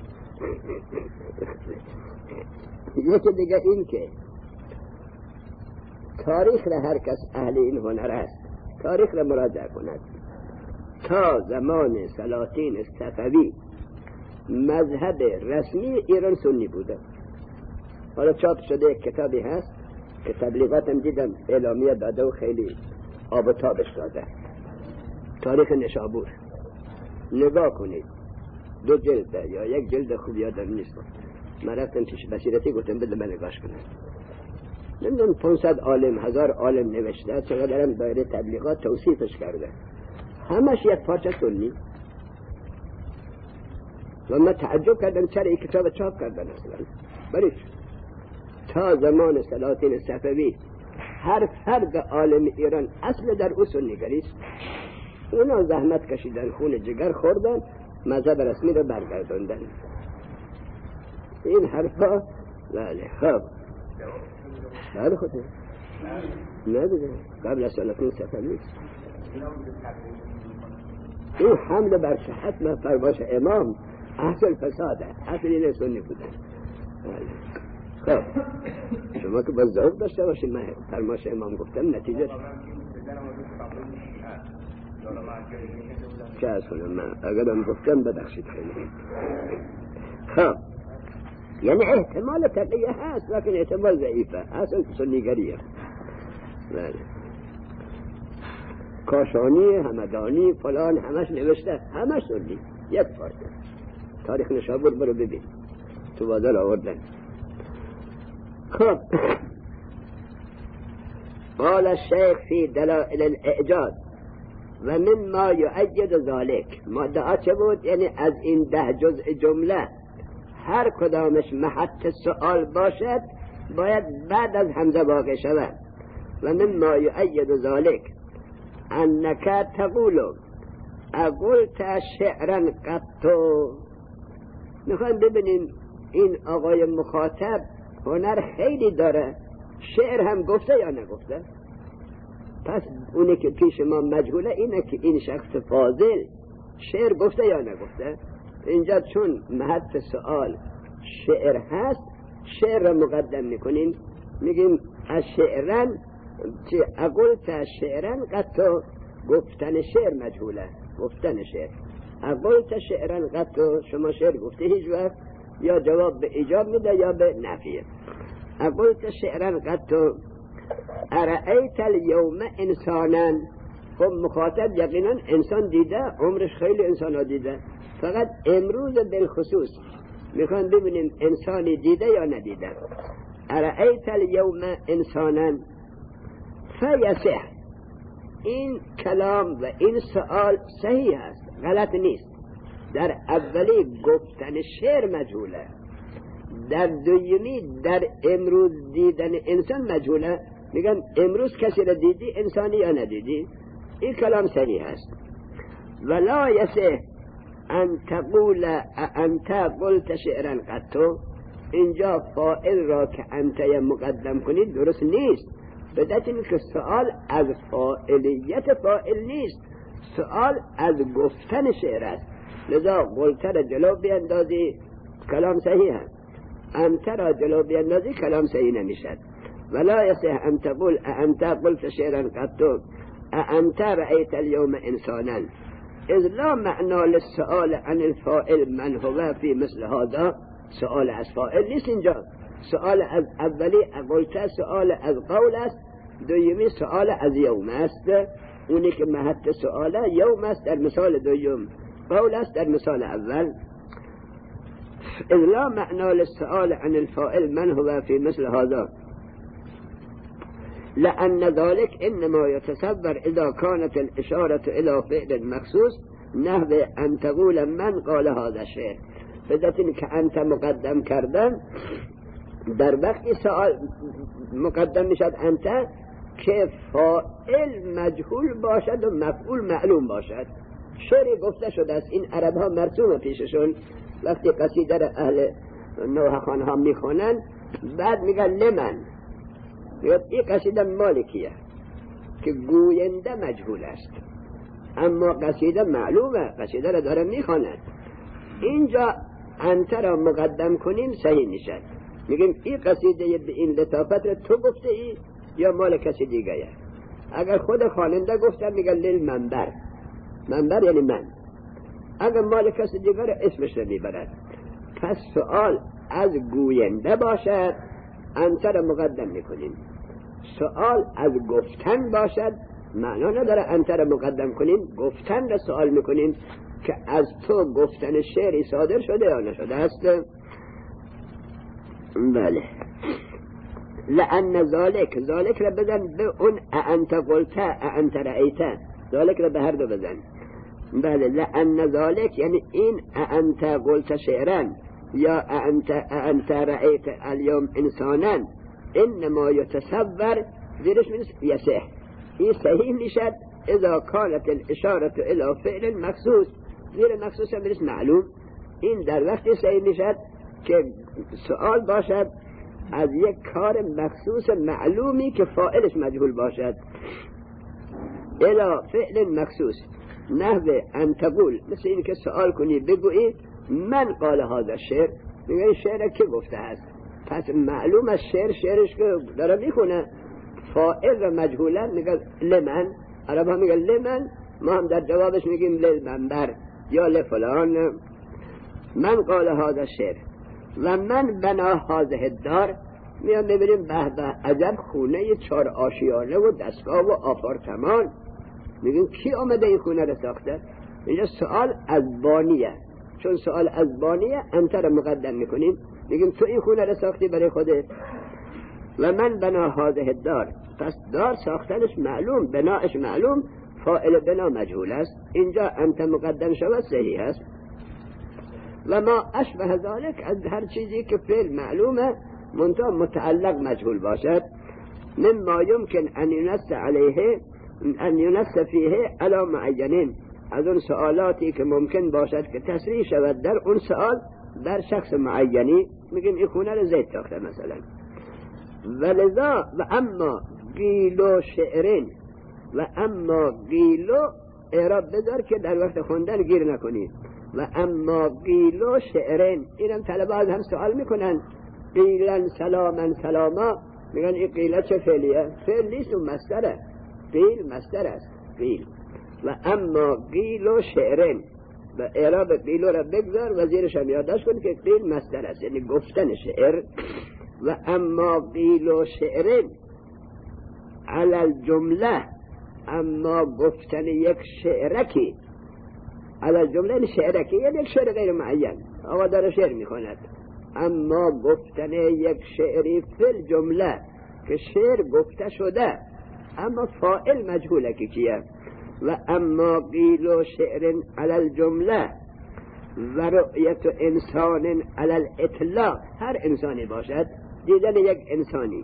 یکی دیگه این که تاریخ را هر کس اهل این هنر است تاریخ را مراجعه کند. تا زمان سلاطین صفوی مذهب رسمی ایران سنی بوده. حالا چاپ شده یک کتابی هست که تبلیغاتم دیدم اعلامیه داده و خیلی آب و تابش داده، تاریخ نشابور. نگاه کنید، دو جلده یا یک جلد خوب یادم نیست. من رفتم پیش بصیرتی گفتم بده من نگاش کنم. نمیدونم پانصد عالم هزار عالم نوشته، چقدرم دایره تبلیغات توصیفش کرده، همش یک پارچه سنی. و من تعجب کردم چرا این کتاب چاپ کردن اصلا. بریش تا زمان سلاطین صفوی هر فرد عالم ایران اصل در او سنیگریست. اونا زحمت کشیدن، خون جگر خوردن، مذهب رسمی رو برگرداندن. این حرفا بله خب بله خوده نه دیگه قبل از سلاطین صفوی این حمله بر صحت من فرماش امام اصل فساده، اصل این سنی بودن. خب شما که باز ذوق داشته باشید، من فرماش امام گفتم نتیجه چه از کنم من اگرم گفتم بدخشید خیلی. خب یعنی احتمال تقیه هست لیکن احتمال ضعیفه، اصل سنیگریه. بله کاشانی، همدانی، فلان همش نوشته، همش سنی. یک پارچه تاریخ نشابور برو ببین تو بازار آوردن. خب قال الشیخ فی دلائل الاعجاز و من ما یؤید ذالک. مادعا چه بود؟ یعنی از این ده جزء جمله هر کدامش محط سؤال باشد باید بعد از حمزه واقع شود. و من ما یؤید ذالک انک تقول اقلت شعرا قطو. میخوایم ببینیم این آقای مخاطب هنر خیلی داره، شعر هم گفته یا نگفته؟ پس اونی که پیش ما مجهوله اینه که این شخص فاضل شعر گفته یا نگفته. اینجا چون محط سؤال شعر هست شعر را مقدم میکنیم، میگیم از شعرن چه اقلت شعرن قطو، گفتن شعر مجهوله، گفتن شعر. اقلت شعرن قطو شما شعر گفته هیچ وقت، یا جواب به ایجاب میده یا به نفیه. اقلت شعرن قطو ارأیت اليوم انسانا. خب مخاطب یقینا انسان دیده، عمرش خیلی انسان ها دیده، فقط امروز بالخصوص میخوان ببینیم انسانی دیده یا ندیده. ارأیت اليوم انسانا فیصح. این کلام و این سؤال صحیح است، غلط نیست. در اولی گفتن شعر مجهوله، در دومی در امروز دیدن انسان مجهوله. میگن امروز کسی را دیدی انسانی یا ندیدی؟ این کلام صحیح است. ولا یصح ان تقول انت قلت شعرا قطو. اینجا فاعل را که انت مقدم کنید درست نیست، بدت این که سؤال از فاعلیت فاعل نیست، سؤال از گفتن شعر است. لذا قلت را جلو بیندازی کلام صحیح است، انت را جلو بیندازی کلام صحیح نمیشد. ولا يصح ان تقول انت قلت شعرا قطو انت رأيت اليوم انسانا، اذ لا معنى للسؤال عن الفاعل من هو في مثل هذا. سؤال از فاعل نیست اینجا، سؤال از اولی قلت سؤال از قول است، دومی سؤال از یوم است. اونی که محط سؤال یوم است در مثال دوم، قول است در مثال اول. اذ لا معنى للسؤال عن الفاعل من هو في مثل هذا، لأن ذلك إنما يتصور إذا كانت الإشارة إلى فعل مخصوص نحو أن تقول من قال هذا الشيء. بدأت که انت مقدم کردن در وقتی سؤال مقدم میشد انت که فاعل مجهول باشد و مفعول معلوم باشد. شعری گفته شده است، این عرب ها مرسوم پیششون وقتی قصیده را اهل نوح خان ها میخونن بعد میگن لمن، میگن این قصیده مالکیه که گوینده مجهول است اما قصیده معلومه، قصیده را داره میخواند. اینجا انت را مقدم کنیم صحیح میشد، میگیم این قصیده به این لطافت را تو گفته ای یا مال کسی دیگه ای. اگر خود خواننده گفته میگن لیل منبر، منبر یعنی من. اگر مال کسی دیگه را اسمش را میبرد. پس سؤال از گوینده باشد انت را مقدم میکنیم، سؤال از گفتن باشد معنا نداره انت را مقدم کنیم، گفتن را سؤال میکنیم که از تو گفتن شعری صادر شده یا نشده است. بله. لأن ذالک، ذالک را بزن به اون انت قلته انت رأیته، ذالک را به هر دو بزن. بله. لأن ذالک یعنی این انت قلت شعرا یا انت انت رأیت اليوم انسانا انما يتصور زیرش میشه یصح، این صحیح میشد اذا كانت الاشاره الى فعل مخصوص، زیر مخصوص هم میشه معلوم. این در وقتی صحیح میشد که سؤال باشد از یک کار مخصوص معلومی که فاعلش مجهول باشد. الى فعل مخصوص نحو ان تقول، مثل این که سؤال کنی بگویی من قال هذا الشعر، میگه این شعر که گفته است. پس معلوم از شعر شعرش که داره میخونه فاعل و مجهولا میگه لمن، عرب ها میگه لمن، ما هم در جوابش میگیم للمنبر یا لفلان. من قال هذا الشعر و من بنا هذه الدار، میان میبینیم به به عجب خونه چار آشیانه و دستگاه و آپارتمان. میگیم کی آمده این خونه را ساخته؟ اینجا سؤال از بانیه، چون سؤال از بانیه انت را مقدم میکنیم، میگیم تو این خونه را ساختی برای خودت. و من بنا هذه الدار، پس دار ساختنش معلوم، بناش معلوم، فاعل بنا مجهول است، اینجا انت مقدم شود صحیح است. و ما اشبه ذلك، از هر چیزی که فعل معلومه منتها متعلق مجهول باشد. مما يمكن ان ينص عليه ان ينص فيه على معینین، از اون سوالاتی که ممکن باشد که تصریح شود در اون سوال در شخص معینی، میگیم این خونه رو زید ساخته مثلا. ولذا و اما قیلو شعرین، و اما قیلو اعراب بذار که در وقت خوندن گیر نکنی. و اما قیلو شعرین، اینم طلبه از هم سوال میکنن، قیلن سلامن سلاما، میگن این قیله چه فعلیه؟ فعل نیست و مصدره، قیل مصدر است قیل. و اما قیلو شعرین، و اعراب قیلو را بگذار و زیرش هم یادداشت کن که قیل مصدر است یعنی گفتن شعر. و اما قیلو شعرین علی الجمله، اما گفتن یک شعرکی، علی الجمله یعنی شعرکی یعنی یک شعر غیر معین، آقا داره شعر میخواند، اما گفتن یک شعری فی الجمله که شعر گفته شده اما فاعل مجهوله که کیه. و اما قیل شعر علی الجمله و رؤیت انسان علی الاطلاق، هر انسانی باشد دیدن یک انسانی،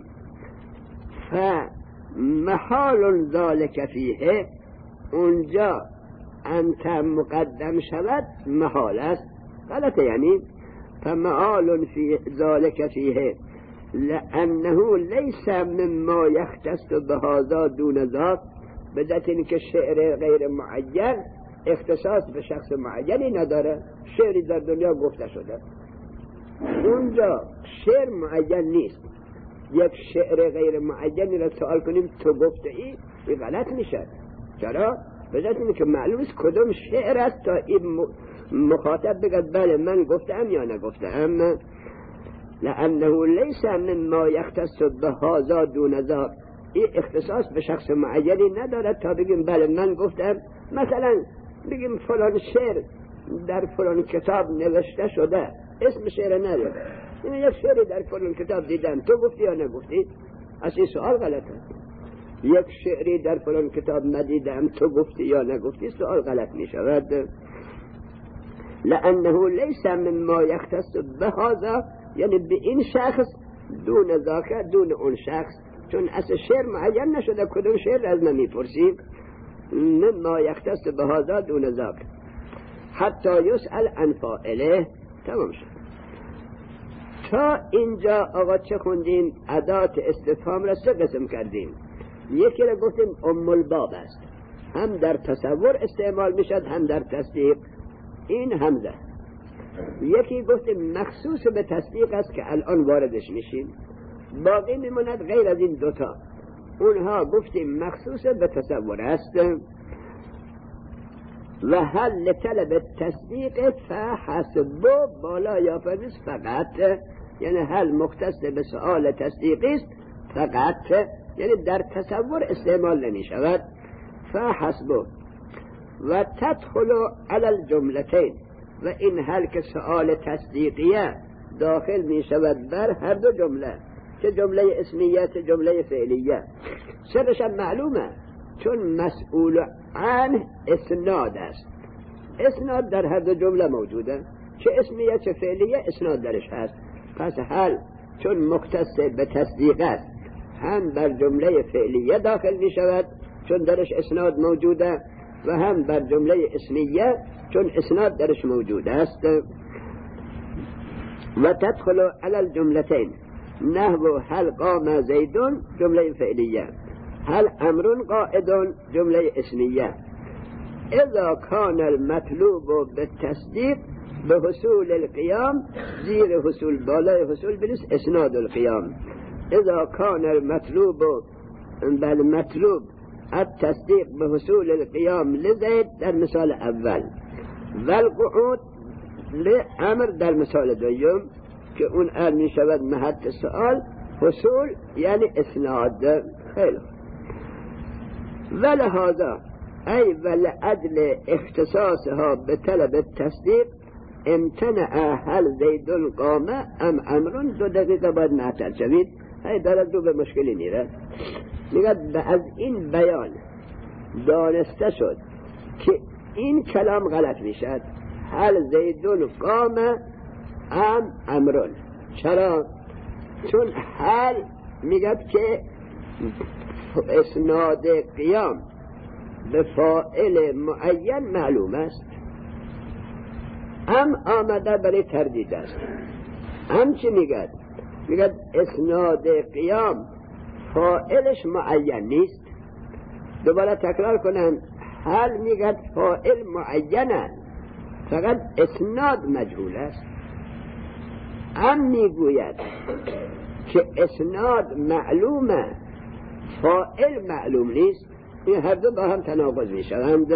فمحال ذالک فیه، اونجا انت مقدم شود محال است، غلطه یعنی فمحال فی ذالک فیه لانه لیس مما یختص بهذا دون ذات، بدت این که شعر غیر معین اختصاص به شخص معینی نداره، شعری در دنیا گفته شده، اونجا شعر معین نیست. یک شعر غیر معینی را سوال کنیم تو گفته ای، این غلط میشه. چرا؟ بدت این که معلوم است کدوم شعر است تا این مخاطب بگد بله من گفتم یا نگفتم. لأنه لیس مما یختص بهذا دون ذاک، این اختصاص به شخص معینی ندارد تا بگیم بله من گفتم. مثلا بگیم فلان شعر در فلان کتاب نوشته شده، اسم شعر نداره، این یک شعری در فلان کتاب دیدم، تو گفتی یا نگفتی؟ از این سوال غلطه. یک شعری در فلان کتاب ندیدم، تو گفتی یا نگفتی، سوال غلط می شود. لأنه لیس مما یختص بهذا، یعنی به این شخص دون ذاک، دون اون شخص، چون اصل شعر معین نشده، کدوم شعر از من میپرسیم. مما یختص بهذا دون ذاک حتی یسأل عن فاعله. تمام شد. تا اینجا آقا چه خوندیم؟ ادات استفهام را سه قسم کردیم. یکی را گفتیم ام الباب است، هم در تصور استعمال میشد هم در تصدیق، این همزه. یکی گفتیم مخصوص به تصدیق است که الان واردش میشیم، باقی میموند غیر از این دوتا، اونها گفتیم مخصوص به تصور است. و هل لطلب تصدیق فحسب بالا یا فنس فقط، یعنی هل مختص به سؤال تصدیقی است فقط، یعنی در تصور استعمال نمی شود. فحسب و تدخل علی الجملتین، و این هل که سؤال تصدیقیه داخل می شود بر هر دو جمله، که جمله اسمیه که جمله فعلیه. سرش معلومه، چون مسئول عن اسناد است، اسناد در هر دو جمله موجوده، چه اسمیه چه فعلیه اسناد درش هست. پس هل چون مختص به تصدیق است هم بر جمله فعلیه داخل می شود چون درش اسناد موجوده، و هم بر جمله اسمیه چون اسناد درش موجود است. و تدخل علی الجملتین نحو هل قام زیدون جمله فعلیه، هل امر قائد جمله اسمیه. اذا کان المطلوب بالتصدیق به حصول القیام، زیر حصول بالای حصول بنویس اسناد القیام. اذا کان المطلوب بالمطلوب التصدیق به حصول القیام لزید در مثال اول، و القعود لامر در مثال دوم، که اون ال می شود محط سؤال، حصول یعنی اسناد. خیلی ولهذا ای ولعدل اختصاصها به طلب التصدیق امتنع هل زیدون قام ام امرون. دو دقیقه باید معطل شوید، هی دارد رو به مشکلی میره. میگه از این بیان دانسته شد که این کلام غلط میشد، هل زیدون قام ام امرون. چرا؟ چون هل میگه که اسناد قیام به فاعل معین معلوم است، ام آمده برای تردید است. ام چی میگه؟ میگه اسناد قیام فاعلش معین نیست. دوباره تکرار کنم، هل میگه فاعل معینه، فقط اسناد مجهول است. ام میگوید که اسناد معلومه، فاعل معلوم نیست. این هر دو با هم تناقض میشوند.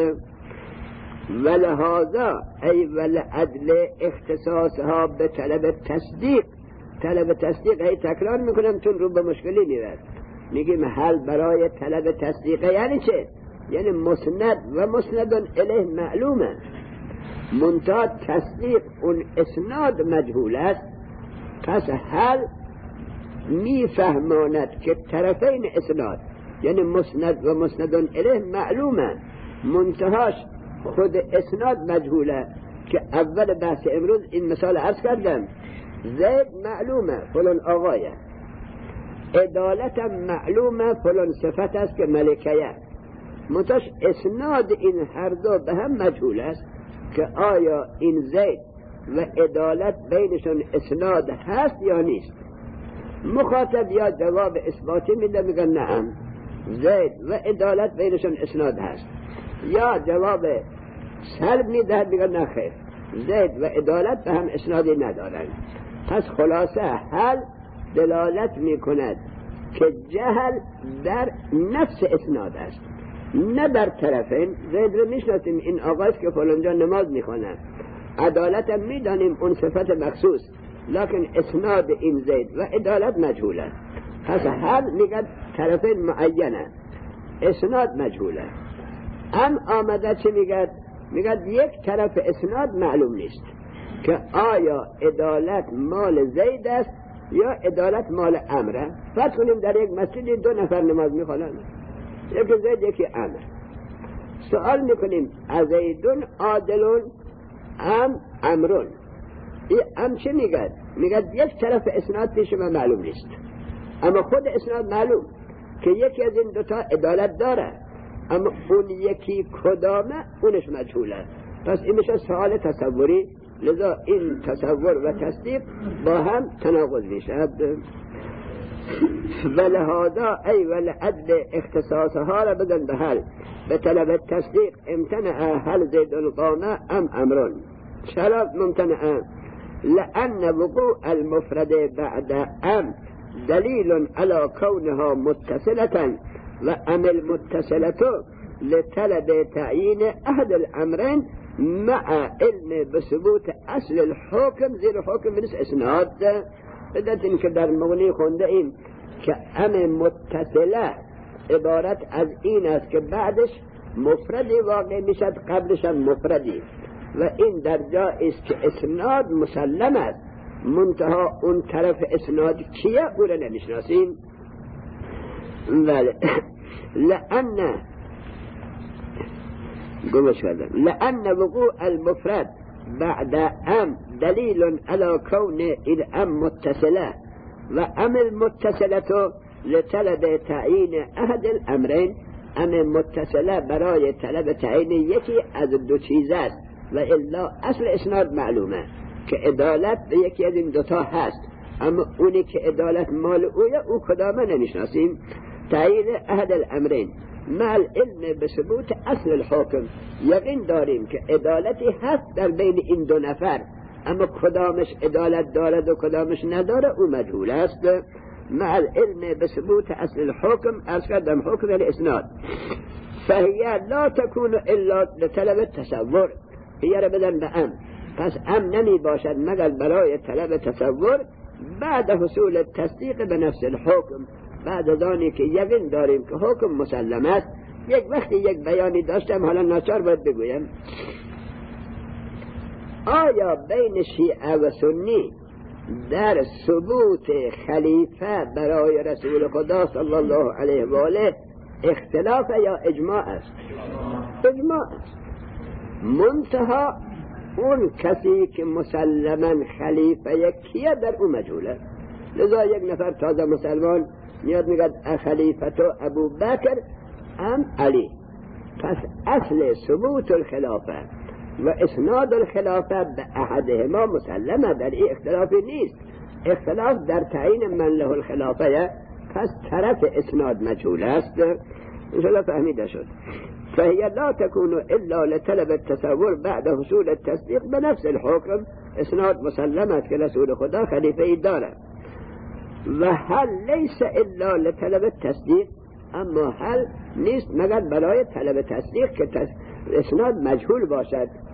ولهذا ای ولعدل اختصاصها به طلب تصدیق. طلب تصدیق ای تکرار میکنم چون رو به مشکلی میرد. میگیم حل برای طلب تصدیق یعنی چه؟ یعنی مسند و مسند الیه معلومه، منتها تصدیق اون اسناد مجهول است. پس حل میفهماند که طرفین اسناد یعنی مسند و مسند الیه معلومه، منتهاش خود اسناد مجهوله. که اول بحث امروز این مثال عرض کردم، زید معلومه فلان آقایه، عدالتم معلومه فلان صفت است که ملکیه، منتهاش اسناد این هر دو به هم مجهول است که آیا این زید و عدالت بینشون اسناد هست یا نیست. مخاطب یا جواب اثباتی میده، میگن نعم زید و عدالت بینشون اسناد هست، یا جواب سلب میده، میگن نه خیر زید و عدالت به هم اسنادی ندارن. پس خلاصه حل دلالت میکند که جهل در نفس اسناد است، نه بر طرفین. زید رو میشناسیم این آقاست که فلانجا نماز میخونه، عدالت هم میدانیم اون صفت مخصوص لكن اسناد این زید و عدالت مجهوله. پس هر میگه طرفین معینه، اسناد مجهوله. ام آمده چی میگه؟ میگه یک طرف اسناد معلوم نیست که آیا عدالت مال زید است یا عدالت مال امره. فرض کنیم در یک مسجدی دو نفر نماز میخوانند، یکی زید یکی امر. سوال میکنیم ازیدون عادلون ام امرون. این ام چه میگه؟ میگه یک طرف اسناد پیش من معلوم نیست، اما خود اسناد معلوم که یکی از این دوتا عدالت داره، اما اون یکی کدامه اونش مجهوله. پس این میشه سوال تصوری، لذا این تصور و تصدیق با هم تناقض میشد. ولهذا ای ولعدل اختصاصها را بگن به حل به طلب تصدیق امتنع هل زید القامه ام امرون. چرا ممتنع؟ لأن وقوع المفرد بعد ام دلیل على كونها متصلة و ام المتصلة لطلب تعیین احد الامرين مع علم بثبوت اصل الحكم زیر حکم بنس اسناد. بدت این که در مغنی خونده این که ام متصله عبارت از این است که بعدش مفردی واقع میشد، قبلش هم مفردی، و این در جایی است که اسناد مسلم است، منتها اون طرف اسناد کیه او را نمیشناسیم. ولی لأن گمش کردم لأن وقوع المفرد بعد ام دلیل على كون الام متصله و ام المتصله لطلب تعیین احد الامرین. ام متصله برای طلب تعیین یکی از دو چیز است و الا اصل اسناد معلومه که عدالت به یکی از این دوتا هست، اما اونی که عدالت مال اویه او کدامه نمیشناسیم. تعیین احد الامرین مع العلم بثبوت اصل الحکم، یقین داریم که عدالتی هست در بین این دو نفر، اما کدامش عدالت دارد و کدامش نداره او مجهول است. مع العلم بثبوت اصل الحكم از کردم حکم الاسناد فهي لا تكون الا لطلب التصور. هي را بدن به ام، پس ام نمی باشد مگر برای طلب تصور بعد حصول التصدیق به نفس الحکم، بعد از آنی که یقین داریم که حکم مسلم است. یک وقتی یک بیانی داشتم، حالا ناچار باید بگویم، آیا بین شیعه و سنی در ثبوت خلیفه برای رسول خدا صلی الله علیه و آله اختلاف یا اجماع است؟ اجماع است. منتها اون کسی که مسلما خلیفه کیه در او مجهوله. لذا یک نفر تازه مسلمان میاد میگه خلیفه ابو بکر ام علی، پس اصل ثبوت الخلافه و اسناد الخلافه به احدهما مسلمه، در این اختلافی نیست. اختلاف در تعیین من له الخلافه، پس طرف اسناد مجهول است. انشاءالله فهمیده شد. فهي لا تكون الا لطلب التصور بعد حصول التصديق بنفس الحكم. اسناد مسلم است که رسول خدا خلیفه ای داره. و هل لیس الا لطلب التصديق، اما هل نیست مگر برای طلب تصدیق که اسناد مجهول باشد.